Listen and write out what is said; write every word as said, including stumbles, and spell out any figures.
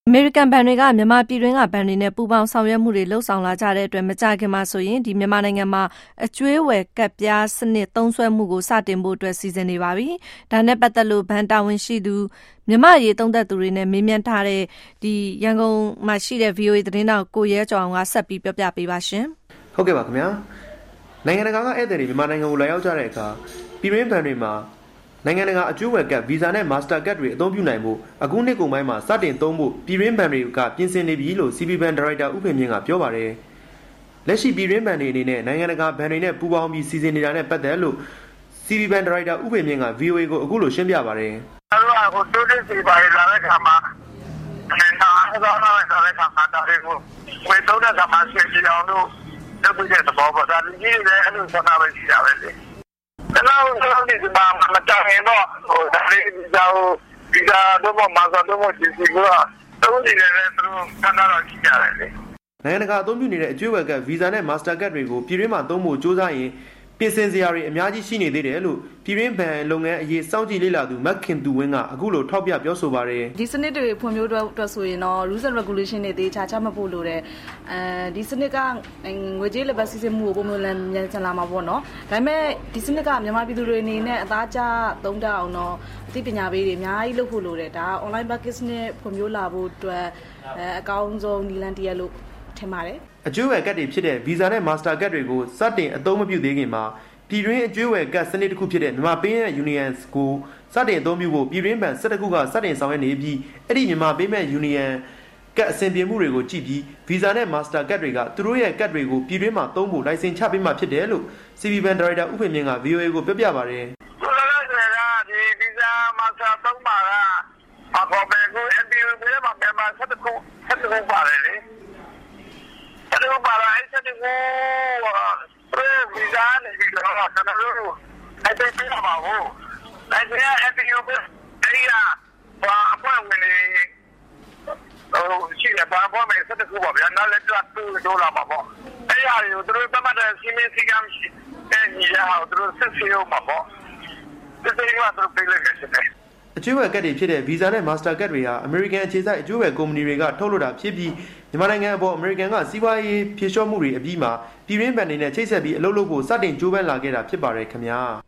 အမေရိကန်ဘဏ်တွေကမြန်မာပြည်တွင်းကဘဏ်တွေနဲ့ပူးပေါင်းဆောင်ရွက်မှုတွေလှုပ်ဆောင်လာကြတဲ့အတွက်မကြာခင်မှာဆိုရင်ဒီမြန်မာနိုင်ငံမှာအကျွေးဝယ်ကပ်ပြားစနစ်သုံးစွဲမှုကိုစတင်ဖို့အတွက်စီစဉ်နေပါပြီ။ဒါနဲ့ပတ်သက်လို့ဘဏ်တာဝန်ရှိသူမြန်မာရေးသုံးသက်သူတွေနဲ့မေးမြန်းထားတဲ့ဒီရန်ကုန်မှာရှိတဲ့ ဗီအိုအေ သတင်းတောက်ကိုရဲကျော်အောင်ကဆက်ပြီးပြောပြပေးပါရှင်။ဟုတ်ကဲ့ပါခင်ဗျာ။နိုင်ငံတကာကဧည့်သည်တွေမြန်မာနိုင်ငံကိုလာရောက်ကြတဲ့အခါပြည်တွင်းဘဏ်တွေမှာနိုင်ငံတကာအကျိုးဝယ်ကတ်ဗီဇာနဲ့မာစတာကတ်တွေအသုံးပြုနိုင်ဖို့အခုနှစ်ကုန်ပိုင်းမှာစတင်သုံးဖို့ပြည်တွင်းဘဏ်တွေကပြင်ဆင်နေပြီလို့ စီ ဘီ ဘဏ်ဒါရိုက်တာဦးဖေမြင့်ကပြောပါတယ်။လက်ရှိပြည်တွင်းဘဏ်တွေအနေနဲ့နိုင်ငံတကာဘဏ်တွေနဲ့ပူးပေါင်းပြီးစီစဉ်နေတာနဲ့ပတ်သက်လို့ စီ ဘီ ဘဏ်ဒါရိုက်တာဦးဖေမြင့်က ဗီအိုအေ ကိုအခုလိုရှင်းပြပါတယ်။အဲ့တော့ဟိုတိုးတက်စီပါလာတဲ့ခါမှာနိုင်ငံအားလုံးလာတဲ့ခါမှာဒါတွေကိုဝယ်သုံးတဲ့ခါမှာဆွေးနွေးအောင်လို့လုပ်ပြတဲ့သဘောပေါ့ဒါကြီးလည်းအဲ့လိုဆက်နာပဲရှိတာပဲလေ။နောက်ဆုံးဒီမှာမတောင်းရင်တော့ဟိုဒါလေးကြောက်ဒီကတော့မဆောတော့ဒီစီကတော့ဒီလည်းသူကနာတော့ကြည့်ကြတယ်လေနိုင်ငံတကာအသုံးပြုနေတဲ့အကျွေးဝယ်ကတ်ဗီဇာနဲ့မာစတာကတ်တွေကိုပြည်တွင်းမှာသုံးဖို့စ조사ရင်ပြင်ဆင်စရာတွေအများကြီးရှိနေသေးတယ်လို့ပြည်တွင်းဘဏ်လုပ်ငန်းအရေးစောင့်ကြည့်လေ့လာသူမက်ခင်သူဝင်းကအခုလိုထောက်ပြပြောဆိုပါတယ်ဒီစနစ်တွေဖွံ့ဖြိုးအတွက်ဆိုရင်တော့ rules and regulation တွေတေချာချမှတ်ဖို့လိုတယ်အဲဒီစနစ်ကငွေကြေးလက်ပတ်စီစဉ်မှုကိုပုံမှန်လမ်းမြန်ဆန်လာမှာပေါ့နော်ဒါပေမဲ့ဒီစနစ်ကမြန်မာပြည်သူတွေအနေနဲ့အသားကျသုံးတတ်အောင်တော့အသိပညာပေးတွေအများကြီးလုပ်ဖို့လိုတယ်ဒါ online business နဲ့ဖွံ့ဖြိုးလာဖို့အတွက်အကောင်းဆုံးနည်းလမ်းတစ်ရပ်လို့ထင်ပါတယ်အကျွေးဝယ်ကတ်တွေဖြစ်တဲ့ဗီဇာနဲ့မာစတာကတ်တွေကိုစတင်အသုံးမပြုသေးခင်မှာပြည်တွင်းအကျွေးဝယ်ကတ်စနစ်တစ်ခုဖြစ်တဲ့မြန်မာ Payment Union ကိုစတင်အသုံးပြုဖို့ပြည်တွင်းဘဏ်၁၁ခုကစတင်ဆောင်ရွက်နေပြီးအဲ့ဒီမြန်မာ Payment Union ကတ်အဆင်ပြေမှုတွေကိုကြည့်ပြီးဗီဇာနဲ့မာစတာကတ်တွေကသူတို့ရဲ့ကတ်တွေကိုပြည်တွင်းမှာသုံးဖို့လိုင်စင်ချပေးမှဖြစ်တယ်လို့ စီ ဘီ ဘဏ်ဒါရိုက်တာဦးဖေမြင့်က ဗီအိုအေ ကိုပြောပြပါတယ်။ဆိုတော့လည်းဒီဗီဇာမာစတာသုံးပါကအပေါ်ပဲကို အန် ပီ ယူ နဲ့မှာမြန်မာ၁၁ခု၁၁ခုပါတယ်လေ။အဲ့ဒီပါလာအဲ့ဒီကိုဗီဇာနဲ့ဗီဇာကကျွန်တော်တို့အဲ့ဒီပြပါဘူး။ဒါကြောင့်အန် ပီ ယူ အဲ့ဒီကအပေါ်ဝင်နေဟိုရှိရပါပေါ်မယ်၁၁ခုပါဗျာ။နောက်လည်းတော့တူဒေါ်လာပါပေါ့။အဲ့ဒီဟာကိုတို့တမတ်စီမင်းစီကမ်းရှိတဲ့ညီလာကိုတို့ဆက်စီရောပါပေါ့။ဒီလိုကတော့ပြေးလိုက်ခဲ့တယ်အကျွေးဝယ်ကတ်တွေဖြစ်တဲ့ဗီဇာနဲ့မာစတာကတ်တွေဟာအမေရိကန်အခြေစိုက်အကျွေးဝယ်ကုမ္ပဏီတွေကထုတ်လုပ်တာဖြစ်ပြီးမြန်မာနိုင်ငံအပေါ်အမေရိကန်ကစီးပွားရေးဖြေလျှော့မှုတွေအပြီးမှာပြည်တွင်းဘဏ်တွေနဲ့ချိတ်ဆက်ပြီးအလုပ်လုပ်ဖို့စတင်ကြိုးပမ်းလာခဲ့တာဖြစ်ပါတယ်ခင်ဗျာ